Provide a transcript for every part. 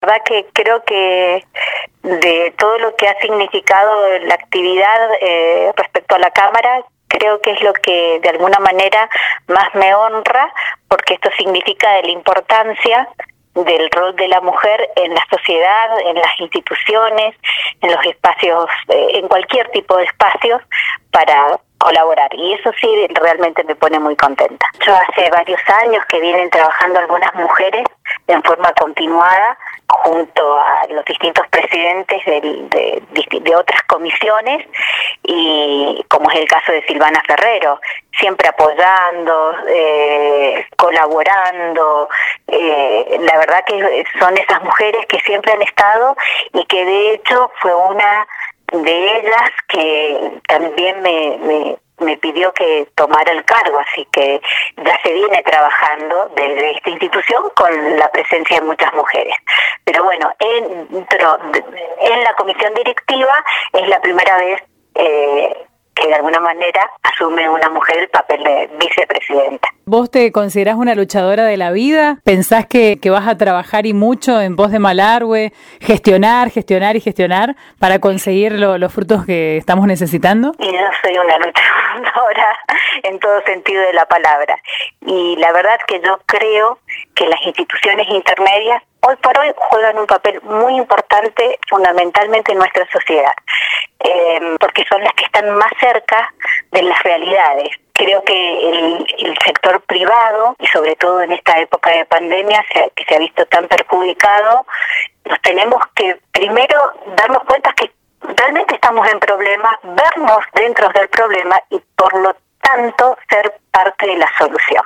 verdad que creo que de todo lo que ha significado la actividad respecto a la Cámara, creo que es lo que de alguna manera más me honra, porque esto significa de la importancia del rol de la mujer en la sociedad, en las instituciones, en los espacios, en cualquier tipo de espacios para colaborar, y eso sí realmente me pone muy contenta. Yo hace varios años que vienen trabajando algunas mujeres en forma continuada junto a los distintos presidentes de otras comisiones, y como es el caso de Silvana Ferrero, siempre apoyando, colaborando. La verdad que son esas mujeres que siempre han estado, y que de hecho fue una de ellas que también me pidió que tomara el cargo, así que ya se viene trabajando desde esta institución con la presencia de muchas mujeres. Pero bueno, en la comisión directiva es la primera vez que de alguna manera asume una mujer el papel de vicepresidenta. ¿Vos te considerás una luchadora de la vida? ¿Pensás que vas a trabajar y mucho en pos de Malargüe, gestionar para conseguir los frutos que estamos necesitando? Y yo soy una luchadora en todo sentido de la palabra. Y la verdad que yo creo que las instituciones intermedias hoy por hoy juegan un papel muy importante, fundamentalmente en nuestra sociedad, porque son las que están más cerca de las realidades. Creo que el sector privado, y sobre todo en esta época de pandemia, que se ha visto tan perjudicado, nos tenemos que primero darnos cuenta que realmente estamos en problemas, vernos dentro del problema y por lo tanto ser parte de la solución.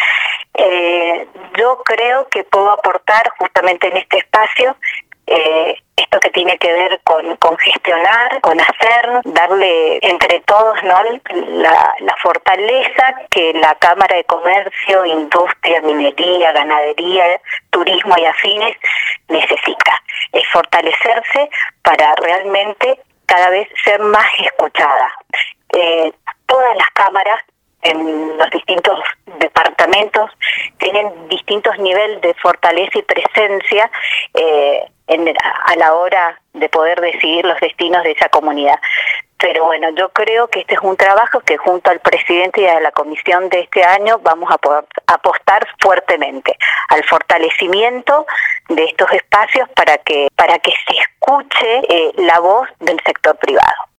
Yo creo que puedo aportar justamente en este espacio esto que tiene que ver con gestionar, con hacer, darle entre todos, ¿no?, la fortaleza que la Cámara de Comercio, Industria, Minería, Ganadería, Turismo y afines necesita. Es fortalecerse para realmente cada vez ser más escuchada. Todas las cámaras en los distintos departamentos tienen distintos niveles de fortaleza y presencia a la hora de poder decidir los destinos de esa comunidad. Pero bueno, yo creo que este es un trabajo que junto al presidente y a la comisión de este año vamos a poder apostar fuertemente al fortalecimiento de estos espacios para que se escuche la voz del sector privado.